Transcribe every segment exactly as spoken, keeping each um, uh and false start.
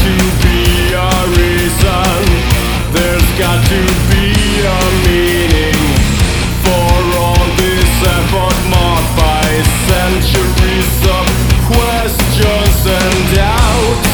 to be a reason, there's got to be a meaning for all this effort marked by centuries of questions and doubts.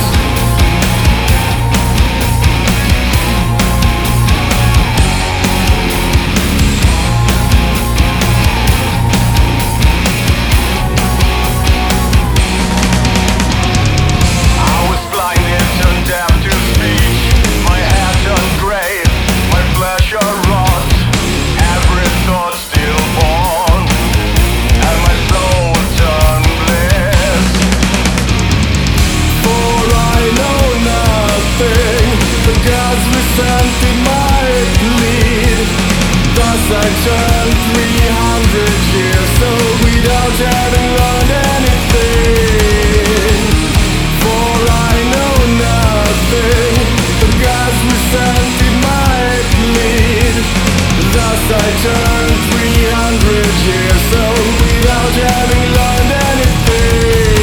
Something might lead. Thus I turned three hundred years so without having learned anything. For I know nothing. The gods we sent it might lead. Thus I turned three hundred years so without having learned anything.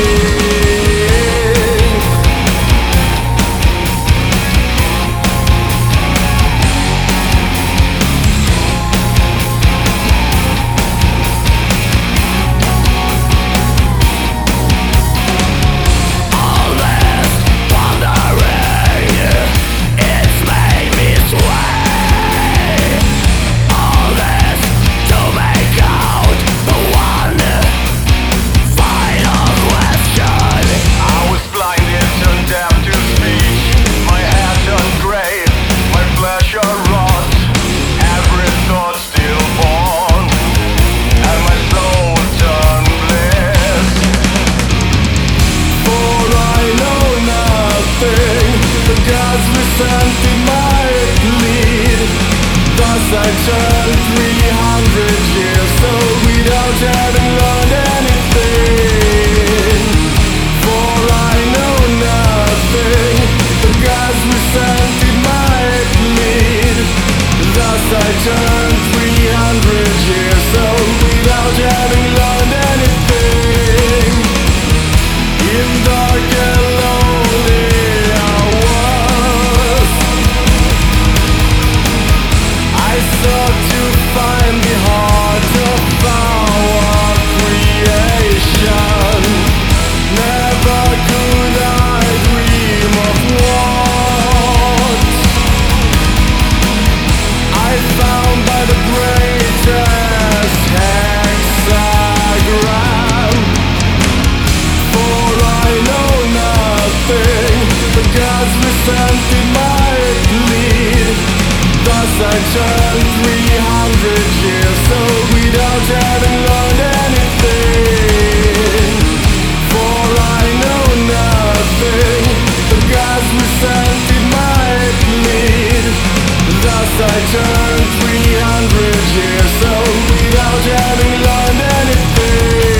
Something might lead. Thus I turned three hundred years so without having learned anything. For I know nothing. The gods we sent it might lead. Thus I turned three hundred years so without having learned anything. In dark and lonely I sought to find the heart of our creation. Never could I dream of what I found by the greatest hexagram. For I know nothing. The gods we sent it might lead. Thus I turned three hundred years so without having learned anything. For I know nothing. The gods we sent it might lead. Thus I turned three hundred years so without having learned anything.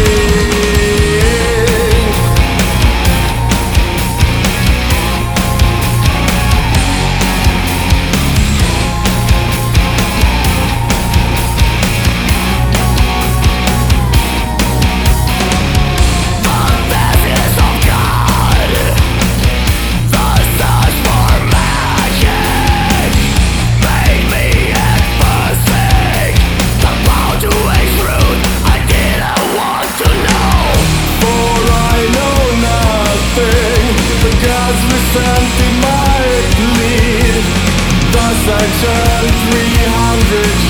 Something might lead. Thus I turned three hundred